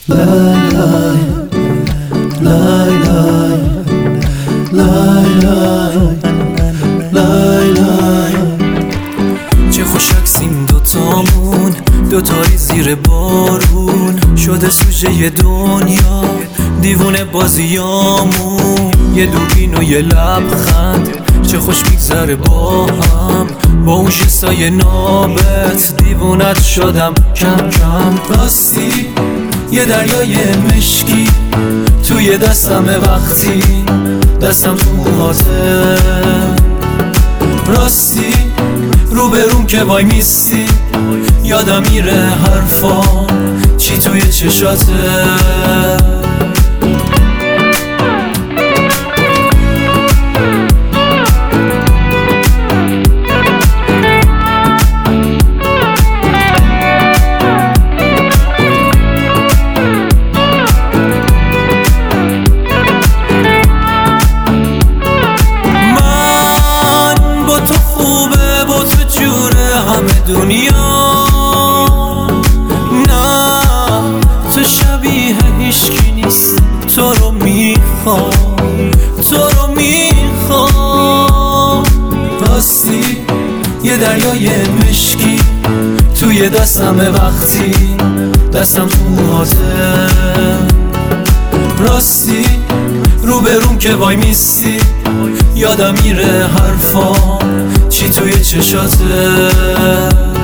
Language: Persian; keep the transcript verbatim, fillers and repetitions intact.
لای لای لای لای لای لای لای. چه خوش عکسیم دوتامون، دوتایی زیر بارون، شده سوژه دنیا دیوونه بازیامون. یه دوربین و یه لبخند، چه خوش میگذره با هم، با اون جستای نابت دیوونت شدم کم کم. راستی یه دریای مشکی توی دستمه وقتی دستم تو موهاته. راستی روبروم که وای میستی یادم میره حرفام چی توی چشاته. دنیا نه تو شبیه هیچکی نیست، تو رو میخوام، تو رو میخوام. راستی یه دریای مشکی توی دستمه وقتی دستم تو موهاته. راستی روبروم که وای میستی یادم میره حرفام چی توی چشاته.